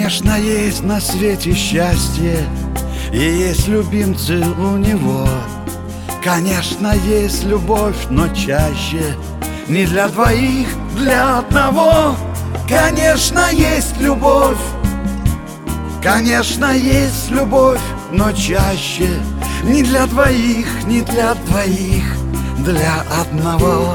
Конечно, есть на свете счастье, и есть любимцы у него. Конечно, есть любовь, но чаще не для двоих, для одного. Конечно, есть любовь, конечно, есть любовь, но чаще не для двоих, не для двоих, для одного.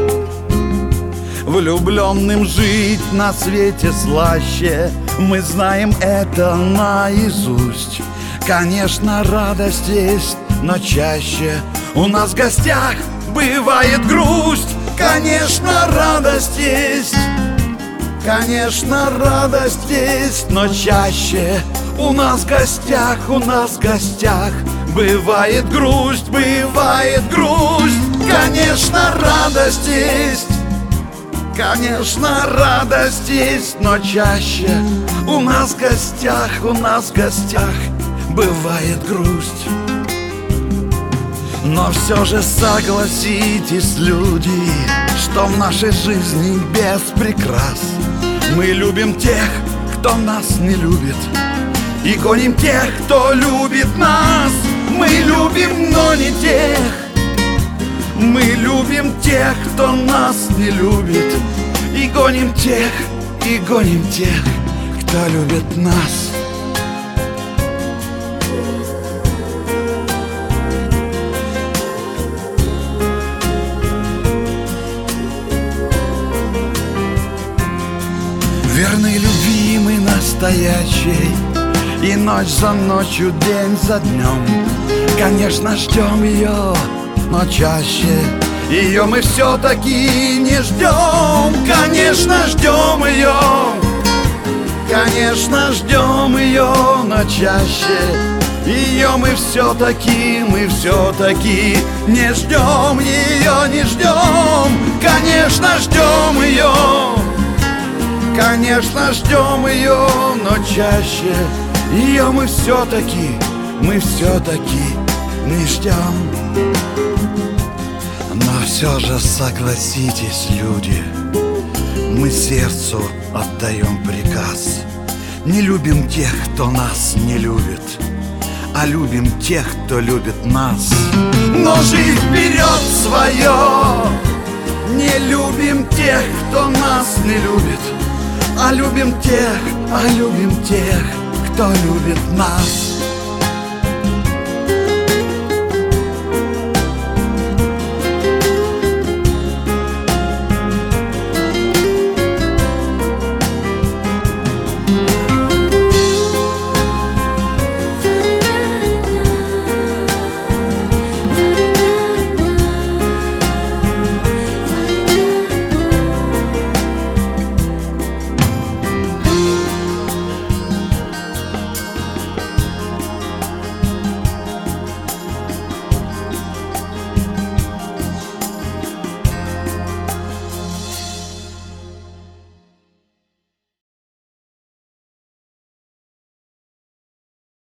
Влюбленным жить на свете слаще, мы знаем это наизусть. Конечно, радость есть, но чаще у нас в гостях бывает грусть. Конечно, радость есть, конечно, радость есть, но чаще у нас в гостях бывает грусть, бывает грусть. Конечно, радость есть, конечно, радость есть, но чаще у нас в гостях бывает грусть. Но все же согласитесь, люди, что в нашей жизни без прикрас. Мы любим тех, кто нас не любит, и гоним тех, кто любит нас. Мы любим, но не тех. Мы любим тех, кто нас не любит, и гоним тех, кто любит нас. Верной любви мы настоящей, и ночь за ночью, день за днем. Конечно, ждем ее, но чаще ее мы все-таки не ждем. Конечно, ждем ее, конечно, ждем ее, но чаще ее мы все-таки не ждем, ее не ждем. Конечно, ждем ее, конечно, ждем ее, но чаще ее мы все-таки не ждем. Но все же согласитесь, люди, мы сердцу отдаем приказ. Не любим тех, кто нас не любит, а любим тех, кто любит нас. Но жизнь берет свое. Не любим тех, кто нас не любит, а любим тех, кто любит нас.